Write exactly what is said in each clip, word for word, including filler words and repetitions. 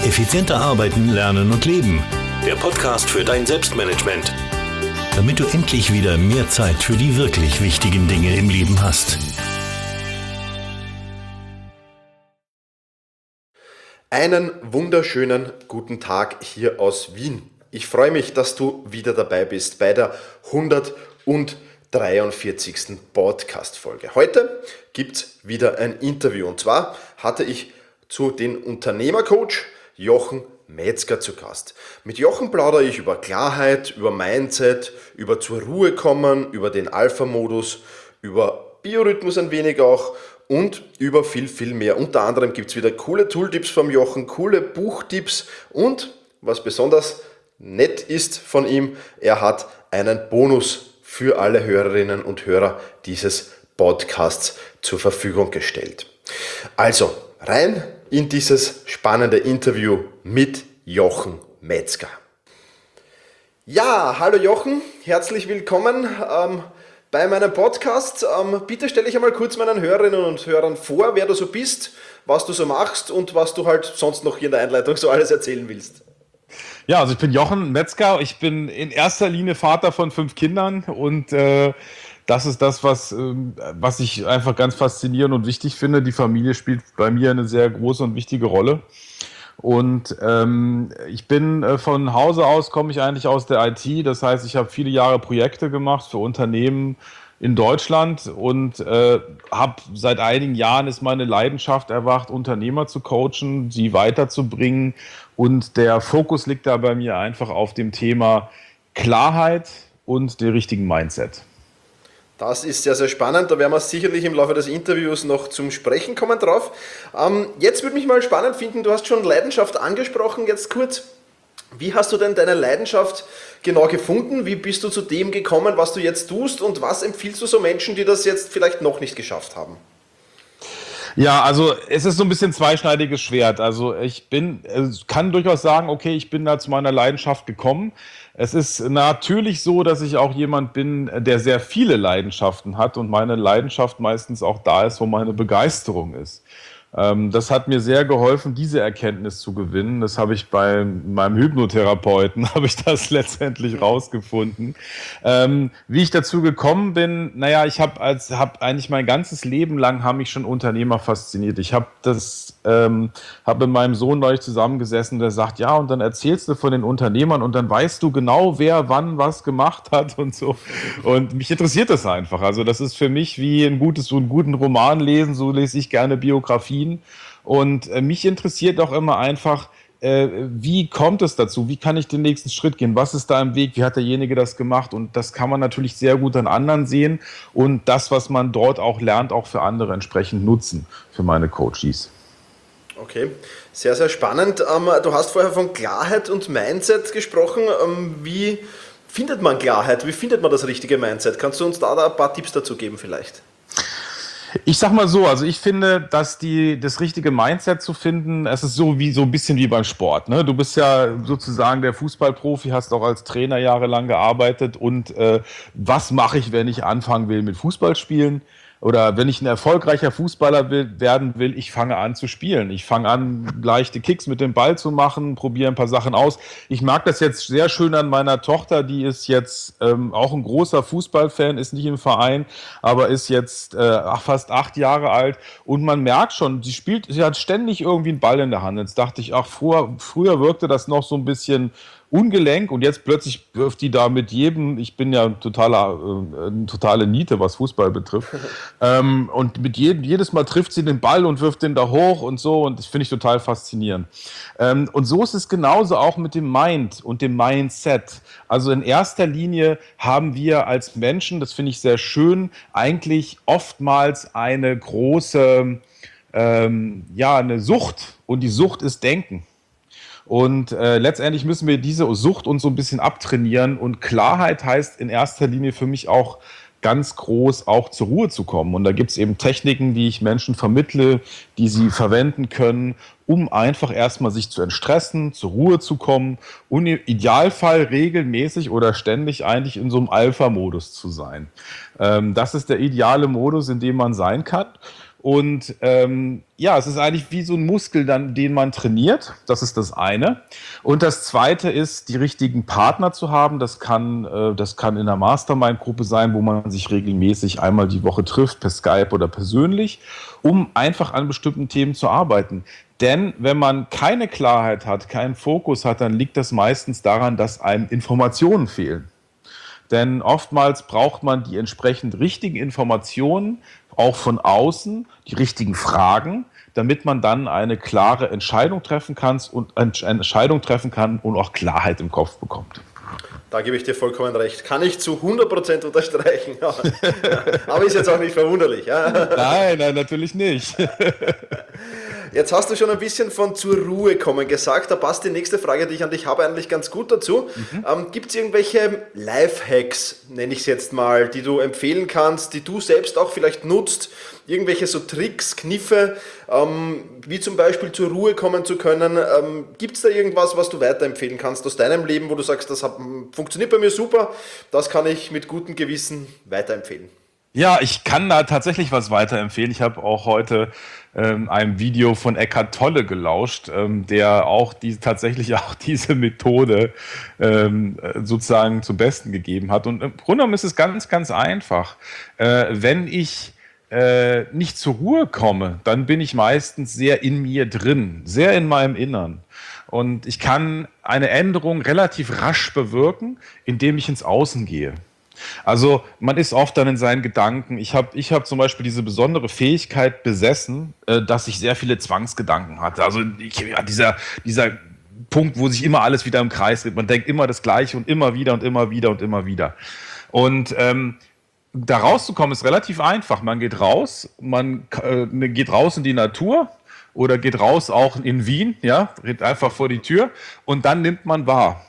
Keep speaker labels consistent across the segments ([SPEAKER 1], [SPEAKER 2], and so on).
[SPEAKER 1] Effizienter arbeiten, lernen und leben. Der Podcast für dein Selbstmanagement. Damit du endlich wieder mehr Zeit für die wirklich wichtigen Dinge im Leben hast.
[SPEAKER 2] Einen wunderschönen guten Tag hier aus Wien. Ich freue mich, dass du wieder dabei bist bei der hundertdreiundvierzigsten Podcast-Folge. Heute gibt es wieder ein Interview und zwar hatte ich zu den Unternehmercoach Jochen Metzger zu Gast. Mit Jochen plaudere ich über Klarheit, über Mindset, über zur Ruhe kommen, über den Alpha-Modus, über Biorhythmus ein wenig auch und über viel, viel mehr. Unter anderem gibt es wieder coole Tooltips vom Jochen, coole Buchtipps und was besonders nett ist von ihm, er hat einen Bonus für alle Hörerinnen und Hörer dieses Podcasts zur Verfügung gestellt. Also rein in dieses spannende Interview mit Jochen Metzger. Ja, hallo Jochen, herzlich willkommen ähm, bei meinem Podcast. Ähm, bitte stelle ich einmal kurz meinen Hörerinnen und Hörern vor, wer du so bist, was du so machst und was du halt sonst noch hier in der Einleitung so alles erzählen willst.
[SPEAKER 3] Ja, also ich bin Jochen Metzger, ich bin in erster Linie Vater von fünf Kindern und äh, das ist das, was, äh, was ich einfach ganz faszinierend und wichtig finde. Die Familie spielt bei mir eine sehr große und wichtige Rolle. Und ähm, ich bin äh, von Hause aus, komme ich eigentlich aus der I T, das heißt, ich habe viele Jahre Projekte gemacht für Unternehmen in Deutschland und äh, habe seit einigen Jahren ist meine Leidenschaft erwacht, Unternehmer zu coachen, sie weiterzubringen und der Fokus liegt da bei mir einfach auf dem Thema Klarheit und dem richtigen Mindset.
[SPEAKER 2] Das ist sehr, sehr spannend. Da werden wir sicherlich im Laufe des Interviews noch zum Sprechen kommen drauf. Ähm, jetzt würde mich mal spannend finden, du hast schon Leidenschaft angesprochen, jetzt kurz. Wie hast du denn deine Leidenschaft genau gefunden? Wie bist du zu dem gekommen, was du jetzt tust? Und was empfiehlst du so Menschen, die das jetzt vielleicht noch nicht geschafft haben?
[SPEAKER 3] Ja, also es ist so ein bisschen zweischneidiges Schwert. Also ich bin, kann durchaus sagen, okay, ich bin da zu meiner Leidenschaft gekommen. Es ist natürlich so, dass ich auch jemand bin, der sehr viele Leidenschaften hat und meine Leidenschaft meistens auch da ist, wo meine Begeisterung ist. Das hat mir sehr geholfen, diese Erkenntnis zu gewinnen. Das habe ich bei meinem Hypnotherapeuten, habe ich das letztendlich rausgefunden. Ähm, wie ich dazu gekommen bin, naja, ich habe als habe eigentlich mein ganzes Leben lang haben mich schon Unternehmer fasziniert. Ich habe das, ähm, habe mit meinem Sohn neulich zusammengesessen, der sagt, ja, und dann erzählst du von den Unternehmern und dann weißt du genau, wer wann was gemacht hat und so. Und mich interessiert das einfach. Also das ist für mich wie ein gutes, so einen guten Roman lesen. So lese ich gerne Biografien. Und äh, mich interessiert auch immer einfach, äh, wie kommt es dazu? Wie kann ich den nächsten Schritt gehen? Was ist da im Weg? Wie hat derjenige das gemacht? Und das kann man natürlich sehr gut an anderen sehen und das, was man dort auch lernt, auch für andere entsprechend nutzen, für meine Coaches.
[SPEAKER 2] Okay, sehr, sehr spannend. Ähm, du hast vorher von Klarheit und Mindset gesprochen. Ähm, wie findet man Klarheit? Wie findet man das richtige Mindset? Kannst du uns da, da ein paar Tipps dazu geben vielleicht?
[SPEAKER 3] Ich sag mal so, also ich finde, dass die, das richtige Mindset zu finden, es ist so wie so ein bisschen wie beim Sport. Ne? Du bist ja sozusagen der Fußballprofi, hast auch als Trainer jahrelang gearbeitet und äh, was mache ich, wenn ich anfangen will mit Fußballspielen? Oder wenn ich ein erfolgreicher Fußballer will, werden will, ich fange an zu spielen. Ich fange an, leichte Kicks mit dem Ball zu machen, probiere ein paar Sachen aus. Ich mag das jetzt sehr schön an meiner Tochter, die ist jetzt ähm, auch ein großer Fußballfan, ist nicht im Verein, aber ist jetzt äh, fast acht Jahre alt. Und man merkt schon, sie spielt, sie hat ständig irgendwie einen Ball in der Hand. Jetzt dachte ich, ach, früher, früher wirkte das noch so ein bisschen ungelenk und jetzt plötzlich wirft die da mit jedem, ich bin ja ein totaler, äh, eine totale Niete, was Fußball betrifft, ähm, und mit jedem, jedes Mal trifft sie den Ball und wirft den da hoch und so und das finde ich total faszinierend. Ähm, und so ist es genauso auch mit dem Mind und dem Mindset. Also in erster Linie haben wir als Menschen, das finde ich sehr schön, eigentlich oftmals eine große, ähm, ja, eine Sucht und die Sucht ist Denken. Und äh, letztendlich müssen wir diese Sucht uns so ein bisschen abtrainieren. Und Klarheit heißt in erster Linie für mich auch ganz groß, auch zur Ruhe zu kommen. Und da gibt es eben Techniken, die ich Menschen vermittle, die sie verwenden können, um einfach erstmal sich zu entstressen, zur Ruhe zu kommen und im Idealfall regelmäßig oder ständig eigentlich in so einem Alpha-Modus zu sein. Ähm, das ist der ideale Modus, in dem man sein kann. Und ähm, ja, es ist eigentlich wie so ein Muskel, dann, den man trainiert. Das ist das eine. Und das zweite ist, die richtigen Partner zu haben. Das kann, äh, das kann in einer Mastermind-Gruppe sein, wo man sich regelmäßig einmal die Woche trifft, per Skype oder persönlich, um einfach an bestimmten Themen zu arbeiten. Denn wenn man keine Klarheit hat, keinen Fokus hat, dann liegt das meistens daran, dass einem Informationen fehlen. Denn oftmals braucht man die entsprechend richtigen Informationen, auch von außen, die richtigen Fragen, damit man dann eine klare Entscheidung treffen kann und eine Entscheidung treffen kann und auch Klarheit im Kopf bekommt.
[SPEAKER 2] Da gebe ich dir vollkommen recht. Kann ich zu hundert Prozent unterstreichen. Aber ist jetzt auch nicht verwunderlich. Ja?
[SPEAKER 3] Nein, nein, natürlich nicht.
[SPEAKER 2] Jetzt hast du schon ein bisschen von zur Ruhe kommen gesagt. Da passt die nächste Frage, die ich an dich habe, eigentlich ganz gut dazu. Mhm. Ähm, gibt es irgendwelche Lifehacks, nenne ich es jetzt mal, die du empfehlen kannst, die du selbst auch vielleicht nutzt? Irgendwelche so Tricks, Kniffe, ähm, wie zum Beispiel zur Ruhe kommen zu können. Ähm, gibt es da irgendwas, was du weiterempfehlen kannst aus deinem Leben, wo du sagst, das hat, funktioniert bei mir super, das kann ich mit gutem Gewissen weiterempfehlen?
[SPEAKER 3] Ja, ich kann da tatsächlich was weiterempfehlen. Ich habe auch heute ähm, einem Video von Eckhart Tolle gelauscht, ähm, der auch die, tatsächlich auch diese Methode ähm, sozusagen zum Besten gegeben hat. Und im Grunde genommen ist es ganz, ganz einfach. Äh, wenn ich äh, nicht zur Ruhe komme, dann bin ich meistens sehr in mir drin, sehr in meinem Innern. Und ich kann eine Änderung relativ rasch bewirken, indem ich ins Außen gehe. Also man ist oft dann in seinen Gedanken. Ich habe ich hab zum Beispiel diese besondere Fähigkeit besessen, äh, dass ich sehr viele Zwangsgedanken hatte. Also ich, ja, dieser, dieser Punkt, wo sich immer alles wieder im Kreis dreht. Man denkt immer das Gleiche und immer wieder und immer wieder und immer wieder. Und ähm, da rauszukommen ist relativ einfach. Man geht raus, man äh, geht raus in die Natur oder geht raus auch in Wien, ja, geht einfach vor die Tür und dann nimmt man wahr.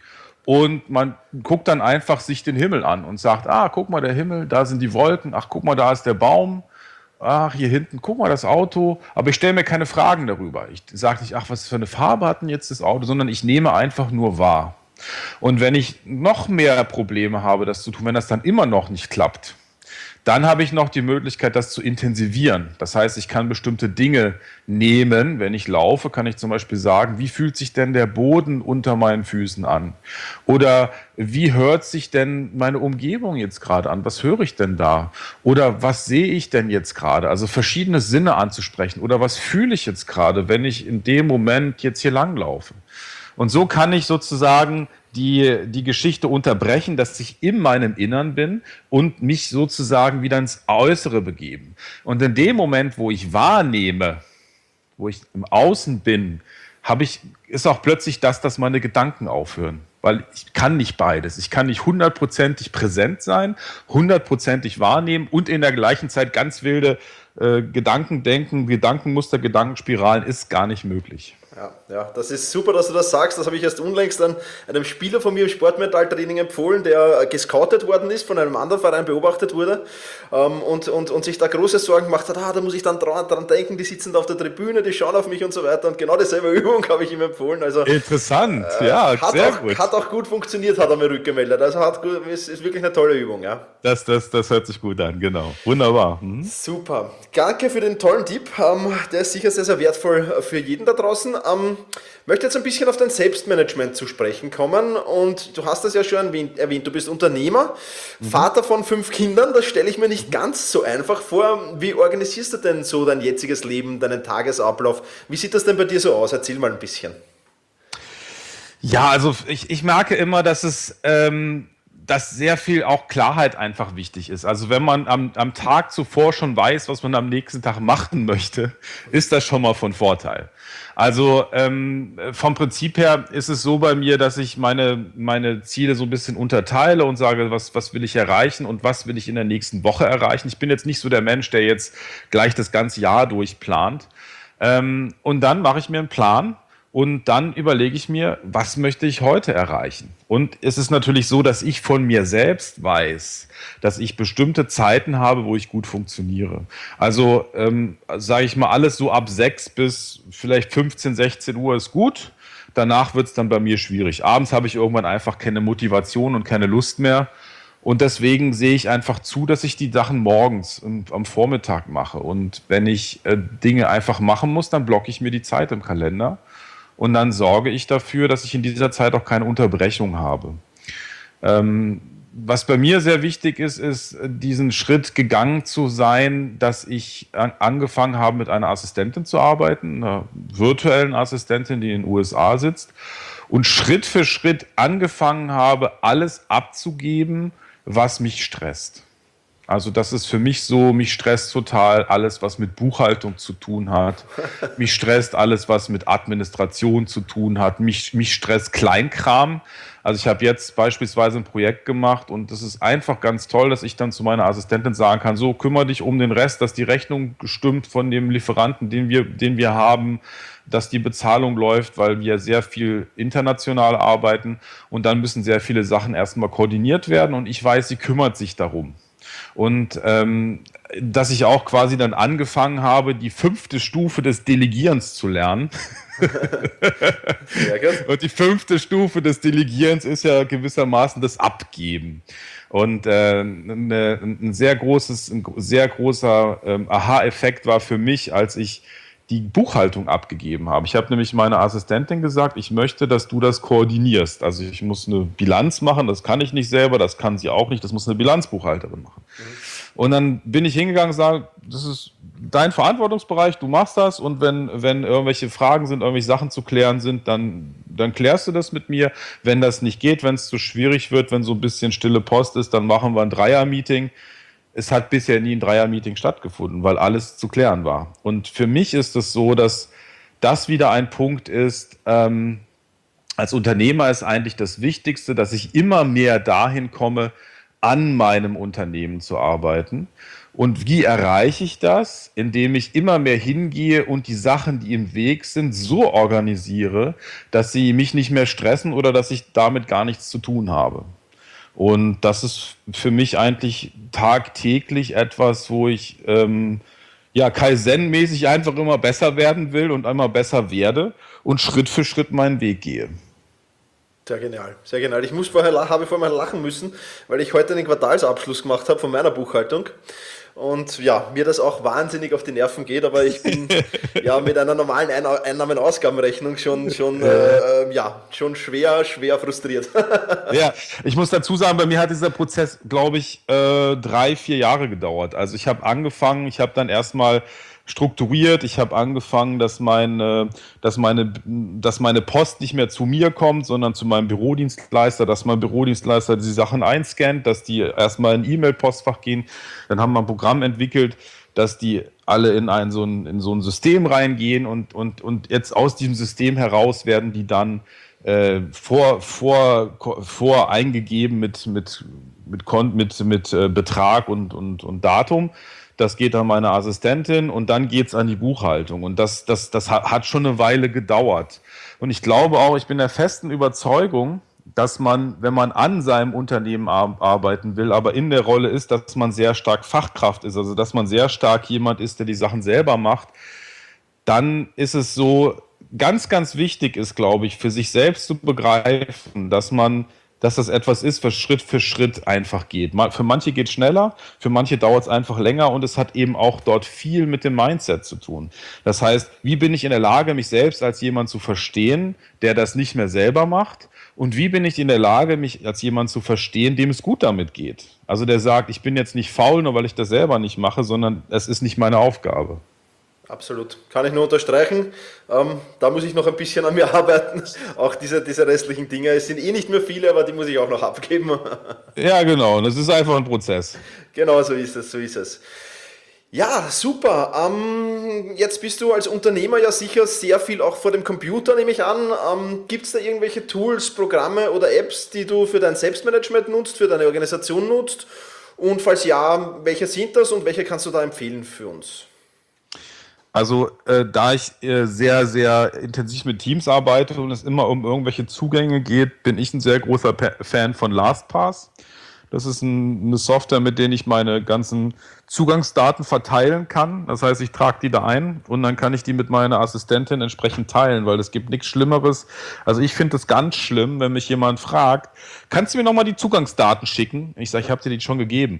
[SPEAKER 3] Und man guckt dann einfach sich den Himmel an und sagt, ah, guck mal, der Himmel, da sind die Wolken, ach, guck mal, da ist der Baum, ach, hier hinten, guck mal, das Auto. Aber ich stelle mir keine Fragen darüber. Ich sage nicht, ach, was für eine Farbe hat denn jetzt das Auto, sondern ich nehme einfach nur wahr. Und wenn ich noch mehr Probleme habe, das zu tun, wenn das dann immer noch nicht klappt, dann habe ich noch die Möglichkeit, das zu intensivieren. Das heißt, ich kann bestimmte Dinge nehmen. Wenn ich laufe, kann ich zum Beispiel sagen, wie fühlt sich denn der Boden unter meinen Füßen an? Oder wie hört sich denn meine Umgebung jetzt gerade an? Was höre ich denn da? Oder was sehe ich denn jetzt gerade? Also verschiedene Sinne anzusprechen. Oder was fühle ich jetzt gerade, wenn ich in dem Moment jetzt hier langlaufe? Und so kann ich sozusagen die, die Geschichte unterbrechen, dass ich in meinem Innern bin und mich sozusagen wieder ins Äußere begeben. Und in dem Moment, wo ich wahrnehme, wo ich im Außen bin, habe ich, ist auch plötzlich das, dass meine Gedanken aufhören. Weil ich kann nicht beides. Ich kann nicht hundertprozentig präsent sein, hundertprozentig wahrnehmen und in der gleichen Zeit ganz wilde äh, Gedanken denken, Gedankenmuster, Gedankenspiralen ist gar nicht möglich.
[SPEAKER 2] Ja, ja, das ist super, dass du das sagst. Das habe ich erst unlängst an einem Spieler von mir im Sportmentaltraining empfohlen, der gescoutet worden ist, von einem anderen Verein beobachtet wurde ähm, und, und, und sich da große Sorgen gemacht hat, ah, da muss ich dann dran, dran denken, die sitzen da auf der Tribüne, die schauen auf mich und so weiter. Und genau dieselbe Übung habe ich ihm empfohlen. Also,
[SPEAKER 3] interessant,
[SPEAKER 2] äh,
[SPEAKER 3] ja,
[SPEAKER 2] hat
[SPEAKER 3] sehr
[SPEAKER 2] auch,
[SPEAKER 3] gut.
[SPEAKER 2] Hat auch gut funktioniert, hat er mir rückgemeldet. Also hat gut, ist, ist wirklich eine tolle Übung. Ja.
[SPEAKER 3] Das, das, das hört sich gut an, genau. Wunderbar. Mhm.
[SPEAKER 2] Super. Danke für den tollen Tipp. Ähm, der ist sicher sehr, sehr wertvoll für jeden da draußen. Ähm, möchte jetzt ein bisschen auf dein Selbstmanagement zu sprechen kommen und du hast das ja schon erwähnt, du bist Unternehmer, mhm. Vater von fünf Kindern, das stelle ich mir nicht ganz so einfach vor. Wie organisierst du denn so dein jetziges Leben, deinen Tagesablauf? Wie sieht das denn bei dir so aus? Erzähl mal ein bisschen.
[SPEAKER 3] Ja, also ich, ich merke immer, dass es... Ähm dass sehr viel auch Klarheit einfach wichtig ist. Also wenn man am, am Tag zuvor schon weiß, was man am nächsten Tag machen möchte, ist das schon mal von Vorteil. Also ähm, vom Prinzip her ist es so bei mir, dass ich meine, meine Ziele so ein bisschen unterteile und sage, was, was will ich erreichen und was will ich in der nächsten Woche erreichen. Ich bin jetzt nicht so der Mensch, der jetzt gleich das ganze Jahr durchplant. Ähm, und dann mache ich mir einen Plan. Und dann überlege ich mir, was möchte ich heute erreichen? Und es ist natürlich so, dass ich von mir selbst weiß, dass ich bestimmte Zeiten habe, wo ich gut funktioniere. Also ähm, sage ich mal, alles so ab sechs bis vielleicht fünfzehn, sechzehn Uhr ist gut. Danach wird es dann bei mir schwierig. Abends habe ich irgendwann einfach keine Motivation und keine Lust mehr. Und deswegen sehe ich einfach zu, dass ich die Sachen morgens am Vormittag mache. Und wenn ich äh, Dinge einfach machen muss, dann blocke ich mir die Zeit im Kalender. Und dann sorge ich dafür, dass ich in dieser Zeit auch keine Unterbrechung habe. Ähm, was bei mir sehr wichtig ist, ist, diesen Schritt gegangen zu sein, dass ich an, angefangen habe, mit einer Assistentin zu arbeiten, einer virtuellen Assistentin, die in den U S A sitzt. Und Schritt für Schritt angefangen habe, alles abzugeben, was mich stresst. Also das ist für mich so, mich stresst total alles, was mit Buchhaltung zu tun hat. Mich stresst alles, was mit Administration zu tun hat. Mich, mich stresst Kleinkram. Also ich habe jetzt beispielsweise ein Projekt gemacht und das ist einfach ganz toll, dass ich dann zu meiner Assistentin sagen kann, so kümmere dich um den Rest, dass die Rechnung stimmt von dem Lieferanten, den wir, den wir haben, dass die Bezahlung läuft, weil wir sehr viel international arbeiten und dann müssen sehr viele Sachen erstmal koordiniert werden und ich weiß, sie kümmert sich darum. Und ähm, dass ich auch quasi dann angefangen habe, die fünfte Stufe des Delegierens zu lernen. Sehr gut. Und die fünfte Stufe des Delegierens ist ja gewissermaßen das Abgeben. Und äh, eine, ein sehr großes, ein sehr großer ähm, Aha-Effekt war für mich, als ich die Buchhaltung abgegeben habe. Ich habe nämlich meiner Assistentin gesagt, ich möchte, dass du das koordinierst. Also ich muss eine Bilanz machen, das kann ich nicht selber, das kann sie auch nicht, das muss eine Bilanzbuchhalterin machen. Mhm. Und dann bin ich hingegangen und sage, das ist dein Verantwortungsbereich, du machst das und wenn, wenn irgendwelche Fragen sind, irgendwelche Sachen zu klären sind, dann, dann klärst du das mit mir. Wenn das nicht geht, wenn es zu schwierig wird, wenn so ein bisschen stille Post ist, dann machen wir ein Dreier-Meeting. Es hat bisher nie ein Dreier-Meeting stattgefunden, weil alles zu klären war. Und für mich ist es so, dass das wieder ein Punkt ist, ähm, als Unternehmer ist eigentlich das Wichtigste, dass ich immer mehr dahin komme, an meinem Unternehmen zu arbeiten. Und wie erreiche ich das? Indem ich immer mehr hingehe und die Sachen, die im Weg sind, so organisiere, dass sie mich nicht mehr stressen oder dass ich damit gar nichts zu tun habe. Und das ist für mich eigentlich tagtäglich etwas, wo ich ähm, ja Kaizen-mäßig einfach immer besser werden will und einmal besser werde und Schritt für Schritt meinen Weg gehe.
[SPEAKER 2] Sehr genial, sehr genial. Ich muss vorher, habe vorher mal lachen müssen, weil ich heute den Quartalsabschluss gemacht habe von meiner Buchhaltung. Und ja, mir das auch wahnsinnig auf die Nerven geht, aber ich bin ja mit einer normalen Einnahmen-Ausgabenrechnung schon, schon, äh, ja, schon schwer, schwer frustriert.
[SPEAKER 3] Ja, ich muss dazu sagen, bei mir hat dieser Prozess, glaube ich, äh, drei, vier Jahre gedauert. Also ich habe angefangen, ich habe dann erstmal strukturiert. Ich habe angefangen, dass meine, dass, meine, dass meine Post nicht mehr zu mir kommt, sondern zu meinem Bürodienstleister, dass mein Bürodienstleister die Sachen einscannt, dass die erstmal in E-Mail-Postfach gehen. Dann haben wir ein Programm entwickelt, dass die alle in ein so ein, in so ein System reingehen und, und, und jetzt aus diesem System heraus werden die dann äh, vor, vor, vor eingegeben mit, mit, mit, mit, mit, mit äh, Betrag und, und, und Datum. Das geht an meine Assistentin und dann geht's an die Buchhaltung. Und das, das, das hat schon eine Weile gedauert. Und ich glaube auch, ich bin der festen Überzeugung, dass man, wenn man an seinem Unternehmen arbeiten will, aber in der Rolle ist, dass man sehr stark Fachkraft ist, also dass man sehr stark jemand ist, der die Sachen selber macht, dann ist es so, ganz, ganz wichtig ist, glaube ich, für sich selbst zu begreifen, dass man dass das etwas ist, was Schritt für Schritt einfach geht. Für manche geht es schneller, für manche dauert es einfach länger und es hat eben auch dort viel mit dem Mindset zu tun. Das heißt, wie bin ich in der Lage, mich selbst als jemand zu verstehen, der das nicht mehr selber macht? Und wie bin ich in der Lage, mich als jemand zu verstehen, dem es gut damit geht? Also der sagt, ich bin jetzt nicht faul, nur weil ich das selber nicht mache, sondern es ist nicht meine Aufgabe.
[SPEAKER 2] Absolut, kann ich nur unterstreichen. Ähm, da muss ich noch ein bisschen an mir arbeiten. Auch diese, diese restlichen Dinge, es sind eh nicht mehr viele, aber die muss ich auch noch abgeben.
[SPEAKER 3] Ja, genau, das ist einfach ein Prozess.
[SPEAKER 2] Genau, so ist es, so ist es. Ja, super. Ähm, jetzt bist du als Unternehmer ja sicher sehr viel auch vor dem Computer, nehme ich an. Ähm, Gibt es da irgendwelche Tools, Programme oder Apps, die du für dein Selbstmanagement nutzt, für deine Organisation nutzt? Und falls ja, welche sind das und welche kannst du da empfehlen für uns?
[SPEAKER 3] Also äh, da ich äh, sehr, sehr intensiv mit Teams arbeite und es immer um irgendwelche Zugänge geht, bin ich ein sehr großer Pa- Fan von LastPass. Das ist ein, eine Software, mit der ich meine ganzen Zugangsdaten verteilen kann. Das heißt, ich trage die da ein und dann kann ich die mit meiner Assistentin entsprechend teilen, weil es gibt nichts Schlimmeres. Also ich finde es ganz schlimm, wenn mich jemand fragt, kannst du mir nochmal die Zugangsdaten schicken? Ich sage, ich habe dir die schon gegeben.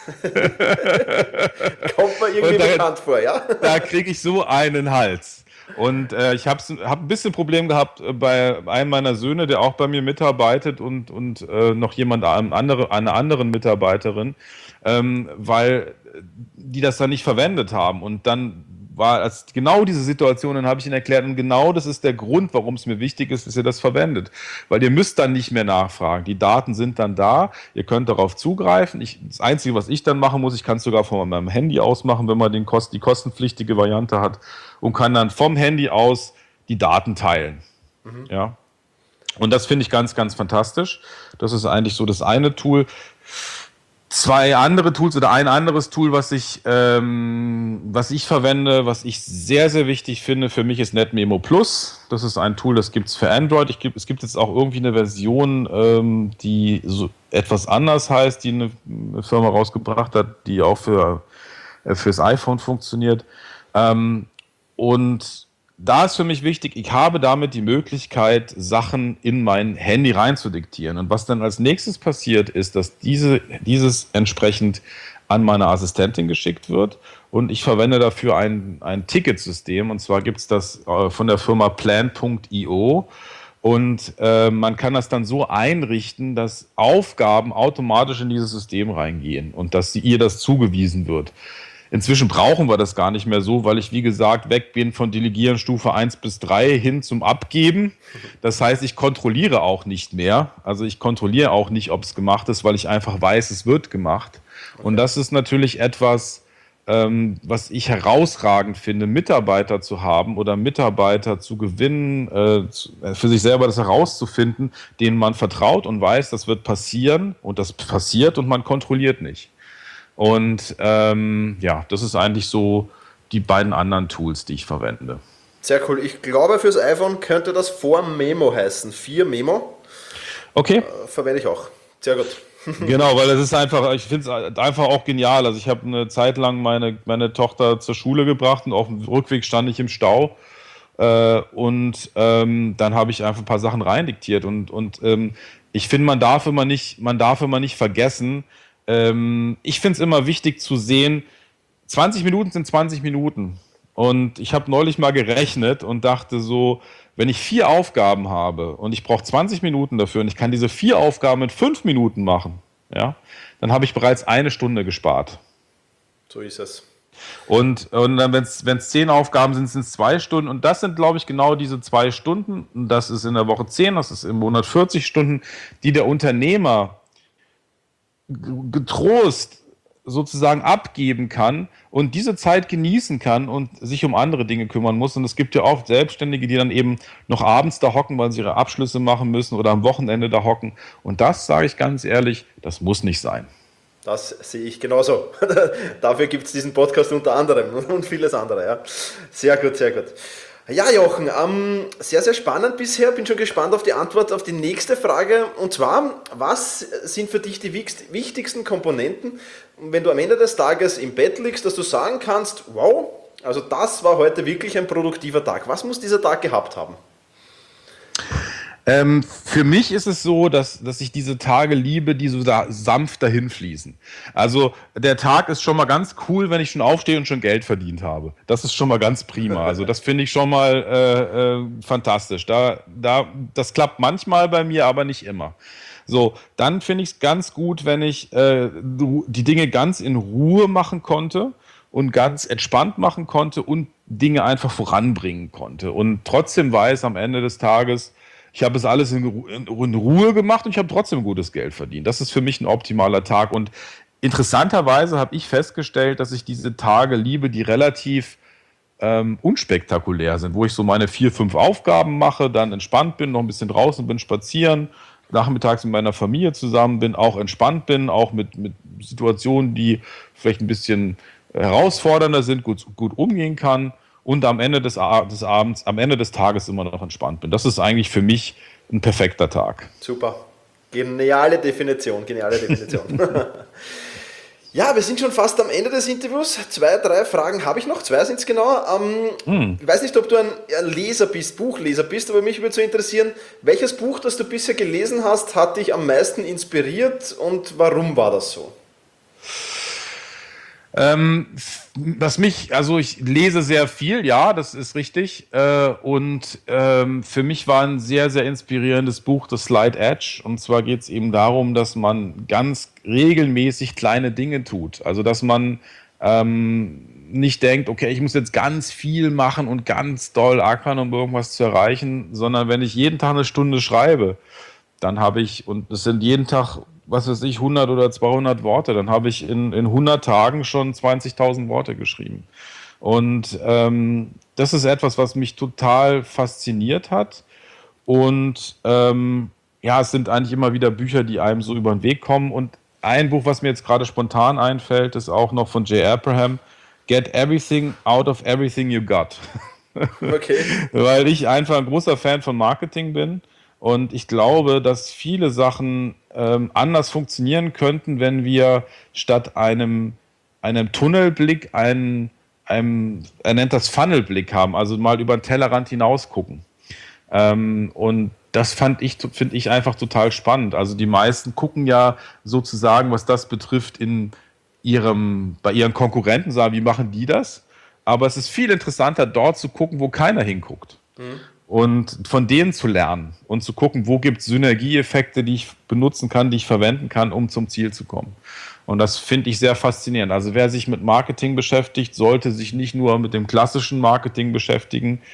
[SPEAKER 2] Kommt mir irgendwie da, bekannt vor, ja?
[SPEAKER 3] Da kriege ich so einen Hals. Und äh, ich habe hab ein bisschen Problem gehabt bei einem meiner Söhne, der auch bei mir mitarbeitet und, und äh, noch jemand, andere, eine anderen Mitarbeiterin, ähm, weil die das dann nicht verwendet haben. Und dann war es genau diese Situation, dann habe ich ihnen erklärt, und genau das ist der Grund, warum es mir wichtig ist, dass ihr das verwendet. Weil ihr müsst dann nicht mehr nachfragen. Die Daten sind dann da, ihr könnt darauf zugreifen. Ich, das Einzige, was ich dann machen muss, ich kann es sogar von meinem Handy aus machen, wenn man den Kost, die kostenpflichtige Variante hat, und kann dann vom Handy aus die Daten teilen. Mhm. Ja. Und das finde ich ganz, ganz fantastisch. Das ist eigentlich so das eine Tool. Zwei andere Tools oder ein anderes Tool, was ich, ähm, was ich verwende, was ich sehr, sehr wichtig finde, für mich ist NetMemo Plus. Das ist ein Tool, das gibt es für Android. Ich gibt, es gibt jetzt auch irgendwie eine Version, ähm, die so etwas anders heißt, die eine, eine Firma rausgebracht hat, die auch für äh, fürs iPhone funktioniert. Ähm, und da ist für mich wichtig, ich habe damit die Möglichkeit, Sachen in mein Handy reinzudiktieren. Und was dann als nächstes passiert, ist, dass diese, dieses entsprechend an meine Assistentin geschickt wird. Und ich verwende dafür ein, ein Ticketsystem. Und zwar gibt es das äh, von der Firma plan punkt io. Und äh, man kann das dann so einrichten, dass Aufgaben automatisch in dieses System reingehen und dass sie, ihr das zugewiesen wird. Inzwischen brauchen wir das gar nicht mehr so, weil ich, wie gesagt, weg bin von Delegieren Stufe eins bis drei hin zum Abgeben. Das heißt, ich kontrolliere auch nicht mehr. Also ich kontrolliere auch nicht, ob es gemacht ist, weil ich einfach weiß, es wird gemacht. Okay. Und das ist natürlich etwas, ähm, was ich herausragend finde, Mitarbeiter zu haben oder Mitarbeiter zu gewinnen, äh, für sich selber das herauszufinden, denen man vertraut und weiß, das wird passieren und das passiert und man kontrolliert nicht. Und ähm, ja, das ist eigentlich so die beiden anderen Tools, die ich verwende.
[SPEAKER 2] Sehr cool. Ich glaube, fürs iPhone könnte das vier Memo heißen. vier Memo.
[SPEAKER 3] Okay.
[SPEAKER 2] Äh, verwende ich auch. Sehr gut.
[SPEAKER 3] Genau, weil es ist einfach, ich finde es einfach auch genial. Also ich habe eine Zeit lang meine, meine Tochter zur Schule gebracht und auf dem Rückweg stand ich im Stau. Äh, und ähm, dann habe ich einfach ein paar Sachen reindiktiert. Und, und ähm, ich finde, man darf immer nicht, man darf immer nicht vergessen, ich finde es immer wichtig zu sehen, zwanzig Minuten sind zwanzig Minuten. Und ich habe neulich mal gerechnet und dachte so, wenn ich vier Aufgaben habe und ich brauche zwanzig Minuten dafür und ich kann diese vier Aufgaben in fünf Minuten machen, ja, dann habe ich bereits eine Stunde gespart.
[SPEAKER 2] So ist es.
[SPEAKER 3] Und, und dann, wenn es zehn Aufgaben sind, sind es zwei Stunden. Und das sind, glaube ich, genau diese zwei Stunden. Und das ist in der Woche zehn, das ist im Monat vierzig Stunden, die der Unternehmer getrost sozusagen abgeben kann und diese Zeit genießen kann und sich um andere Dinge kümmern muss. Und es gibt ja auch Selbstständige, die dann eben noch abends da hocken, weil sie ihre Abschlüsse machen müssen oder am Wochenende da hocken. Und das, sage ich ganz ehrlich, das muss nicht sein.
[SPEAKER 2] Das sehe ich genauso. Dafür gibt es diesen Podcast unter anderem und vieles andere. Ja. Sehr gut, sehr gut. Ja, Jochen, ähm, sehr, sehr spannend bisher. Bin schon gespannt auf die Antwort auf die nächste Frage. Und zwar, was sind für dich die wichtigsten Komponenten, wenn du am Ende des Tages im Bett liegst, dass du sagen kannst, wow, also das war heute wirklich ein produktiver Tag. Was muss dieser Tag gehabt haben?
[SPEAKER 3] Ähm, für mich ist es so, dass, dass ich diese Tage liebe, die so da sanft dahin fließen. Also der Tag ist schon mal ganz cool, wenn ich schon aufstehe und schon Geld verdient habe. Das ist schon mal ganz prima. Also das finde ich schon mal äh, äh, fantastisch. Da, da, das klappt manchmal bei mir, aber nicht immer. So, dann finde ich es ganz gut, wenn ich äh, die Dinge ganz in Ruhe machen konnte und ganz entspannt machen konnte und Dinge einfach voranbringen konnte. Und trotzdem weiß am Ende des Tages, ich habe es alles in Ruhe gemacht und ich habe trotzdem gutes Geld verdient. Das ist für mich ein optimaler Tag. Und interessanterweise habe ich festgestellt, dass ich diese Tage liebe, die relativ ähm, unspektakulär sind, wo ich so meine vier, fünf Aufgaben mache, dann entspannt bin, noch ein bisschen draußen bin, spazieren, nachmittags mit meiner Familie zusammen bin, auch entspannt bin, auch mit, mit Situationen, die vielleicht ein bisschen herausfordernder sind, gut, gut umgehen kann. Und am Ende des, des Abends, am Ende des Tages immer noch entspannt bin. Das ist eigentlich für mich ein perfekter Tag.
[SPEAKER 2] Super. Geniale Definition, geniale Definition. Ja, wir sind schon fast am Ende des Interviews. Zwei, drei Fragen habe ich noch. Zwei sind es genau. Ähm, hm. Ich weiß nicht, ob du ein Leser bist, Buchleser bist, aber mich würde so interessieren, welches Buch, das du bisher gelesen hast, hat dich am meisten inspiriert und warum war das so?
[SPEAKER 3] Ähm, was mich, also ich lese sehr viel, ja, das ist richtig. Äh, und ähm, für mich war ein sehr, sehr inspirierendes Buch The Slight Edge. Und zwar geht es eben darum, dass man ganz regelmäßig kleine Dinge tut. Also dass man ähm, nicht denkt, okay, ich muss jetzt ganz viel machen und ganz doll ackern, um irgendwas zu erreichen, sondern wenn ich jeden Tag eine Stunde schreibe, dann habe ich, und es sind jeden Tag, was weiß ich, hundert oder zweihundert Worte, dann habe ich in, in hundert Tagen schon zwanzigtausend Worte geschrieben. Und ähm, das ist etwas, was mich total fasziniert hat. Und ähm, ja, es sind eigentlich immer wieder Bücher, die einem so über den Weg kommen. Und ein Buch, was mir jetzt gerade spontan einfällt, ist auch noch von Jay Abraham, Get Everything Out of Everything You Got.
[SPEAKER 2] Okay.
[SPEAKER 3] Weil ich einfach ein großer Fan von Marketing bin. Und ich glaube, dass viele Sachen ähm, anders funktionieren könnten, wenn wir statt einem, einem Tunnelblick einen, einem, er nennt das Funnelblick haben, also mal über den Tellerrand hinaus gucken. Ähm, und das fand ich, finde ich einfach total spannend. Also die meisten gucken ja sozusagen, was das betrifft, in ihrem, bei ihren Konkurrenten, sagen, wie machen die das? Aber es ist viel interessanter, dort zu gucken, wo keiner hinguckt. Mhm. Und von denen zu lernen und zu gucken, wo gibt es Synergieeffekte, die ich benutzen kann, die ich verwenden kann, um zum Ziel zu kommen. Und das finde ich sehr faszinierend. Also wer sich mit Marketing beschäftigt, sollte sich nicht nur mit dem klassischen Marketing beschäftigen,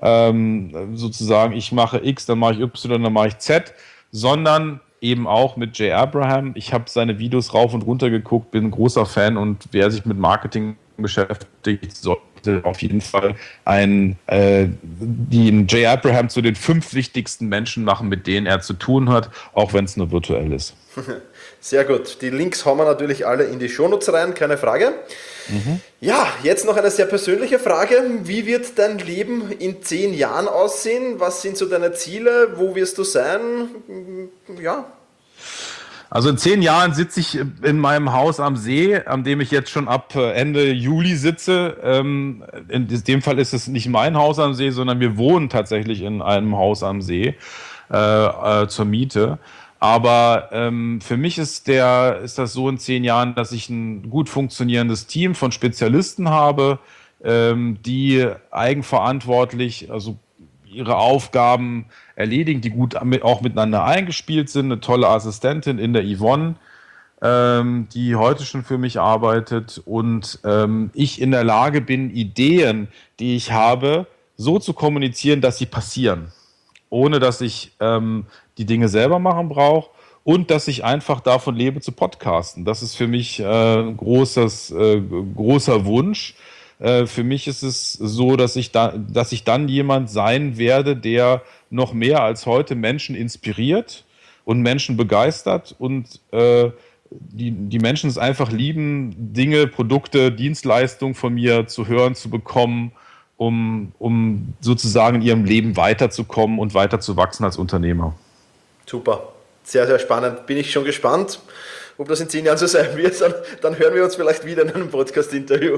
[SPEAKER 3] ähm, sozusagen ich mache X, dann mache ich Y, dann mache ich Z, sondern eben auch mit Jay Abraham. Ich habe seine Videos rauf und runter geguckt, bin ein großer Fan, und wer sich mit Marketing beschäftigt, sollte auf jeden Fall einen, äh, den Jay Abraham zu den fünf wichtigsten Menschen machen, mit denen er zu tun hat, auch wenn es nur virtuell ist.
[SPEAKER 2] Sehr gut. Die Links hauen wir natürlich alle in die Shownotes rein, keine Frage. Mhm. Ja, jetzt noch eine sehr persönliche Frage. Wie wird dein Leben in zehn Jahren aussehen? Was sind so deine Ziele? Wo wirst du sein? Ja.
[SPEAKER 3] Also in zehn Jahren sitze ich in meinem Haus am See, an dem ich jetzt schon ab Ende Juli sitze. In dem Fall ist es nicht mein Haus am See, sondern wir wohnen tatsächlich in einem Haus am See äh, zur Miete. Aber ähm, für mich ist, der, ist das so in zehn Jahren, dass ich ein gut funktionierendes Team von Spezialisten habe, ähm, die eigenverantwortlich, also ihre Aufgaben erledigen, die gut auch miteinander eingespielt sind. Eine tolle Assistentin in der Yvonne, ähm, die heute schon für mich arbeitet, und ähm, ich in der Lage bin, Ideen, die ich habe, so zu kommunizieren, dass sie passieren, ohne dass ich ähm, die Dinge selber machen brauche, und dass ich einfach davon lebe, zu podcasten. Das ist für mich äh, ein großes, äh, großer Wunsch. Für mich ist es so, dass ich, da, dass ich dann jemand sein werde, der noch mehr als heute Menschen inspiriert und Menschen begeistert, und äh, die, die Menschen es einfach lieben, Dinge, Produkte, Dienstleistungen von mir zu hören, zu bekommen, um, um sozusagen in ihrem Leben weiterzukommen und weiter zu wachsen als Unternehmer.
[SPEAKER 2] Super, sehr, sehr spannend. Bin ich schon gespannt, ob das in zehn Jahren so sein wird. Dann, dann hören wir uns vielleicht wieder in einem Podcast-Interview.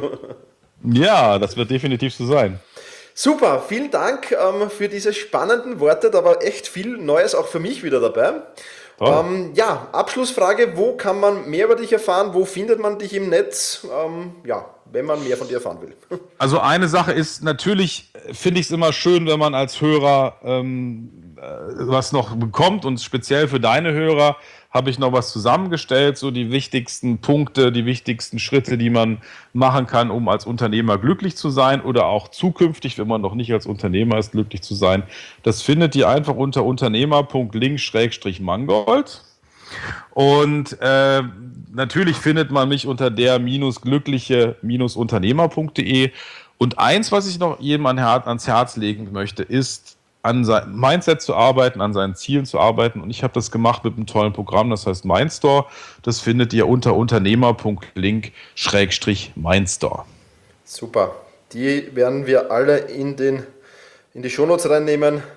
[SPEAKER 3] Ja, das wird definitiv so sein.
[SPEAKER 2] Super, vielen Dank ähm, für diese spannenden Worte. Da war echt viel Neues auch für mich wieder dabei. Ähm, ja, Abschlussfrage, wo kann man mehr über dich erfahren? Wo findet man dich im Netz? Ähm, ja, wenn man mehr von dir erfahren will.
[SPEAKER 3] Also eine Sache ist, natürlich finde ich es immer schön, wenn man als Hörer ähm, was noch bekommt, und speziell für deine Hörer habe ich noch was zusammengestellt, so die wichtigsten Punkte, die wichtigsten Schritte, die man machen kann, um als Unternehmer glücklich zu sein, oder auch zukünftig, wenn man noch nicht als Unternehmer ist, glücklich zu sein. Das findet ihr einfach unter unternehmer punkt link Schrägstrich Mangold. Und äh, natürlich findet man mich unter der minus glückliche minus unternehmer punkt de. Und eins, was ich noch jedem ans Herz legen möchte, ist, an seinem Mindset zu arbeiten, an seinen Zielen zu arbeiten. Und ich habe das gemacht mit einem tollen Programm, das heißt Mindstore. Das findet ihr unter unternehmer punkt link Schrägstrich Mindstore.
[SPEAKER 2] Super. Die werden wir alle in, den, in die Shownotes reinnehmen.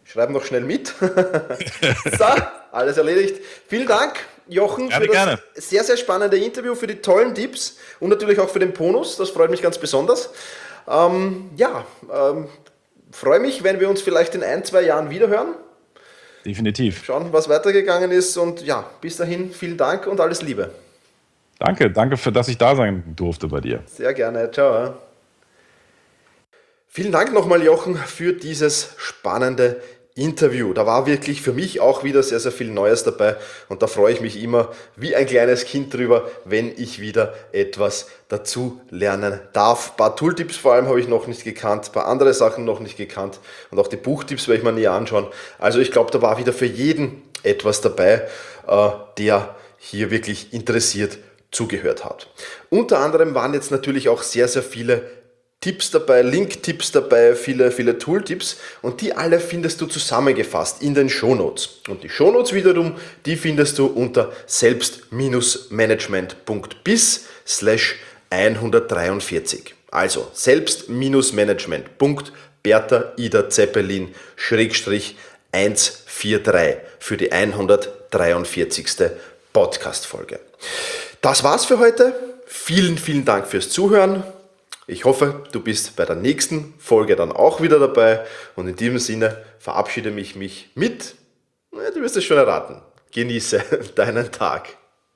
[SPEAKER 2] schreib noch schnell mit. So, alles erledigt. Vielen Dank, Jochen,
[SPEAKER 3] gerne,
[SPEAKER 2] für das
[SPEAKER 3] gerne.
[SPEAKER 2] sehr, sehr spannende Interview, für die tollen Tipps und natürlich auch für den Bonus. Das freut mich ganz besonders. Ähm, ja, ähm, freue mich, wenn wir uns vielleicht in ein, zwei Jahren wiederhören.
[SPEAKER 3] Definitiv.
[SPEAKER 2] Schauen, was weitergegangen ist und ja, bis dahin vielen Dank und alles Liebe.
[SPEAKER 3] Danke, danke, für dass ich da sein durfte bei dir.
[SPEAKER 2] Sehr gerne, ciao. Vielen Dank nochmal, Jochen, für dieses spannende Interview. Da war wirklich für mich auch wieder sehr, sehr viel Neues dabei und da freue ich mich immer wie ein kleines Kind drüber, wenn ich wieder etwas dazu lernen darf. Ein paar Tooltips vor allem habe ich noch nicht gekannt, ein paar andere Sachen noch nicht gekannt und auch die Buchtipps werde ich mir näher anschauen. Also ich glaube, da war wieder für jeden etwas dabei, der hier wirklich interessiert zugehört hat. Unter anderem waren jetzt natürlich auch sehr, sehr viele Tipps dabei, Link-Tipps dabei, viele, viele Tool-Tipps und die alle findest du zusammengefasst in den Shownotes. Und die Shownotes wiederum, die findest du unter selbst-management.biz slash 143. Also selbst-management.bertha Ida Zeppelin Schrägstrich hundertdreiundvierzig für die hundertdreiundvierzigste Podcast-Folge. Das war's für heute. Vielen, vielen Dank fürs Zuhören. Ich hoffe, du bist bei der nächsten Folge dann auch wieder dabei und in diesem Sinne verabschiede ich mich mit, du wirst es schon erraten, genieße deinen Tag.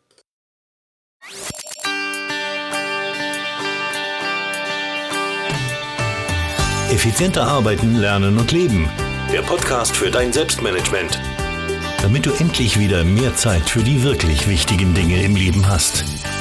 [SPEAKER 1] Effizienter arbeiten, lernen und leben. Der Podcast für dein Selbstmanagement. Damit du endlich wieder mehr Zeit für die wirklich wichtigen Dinge im Leben hast.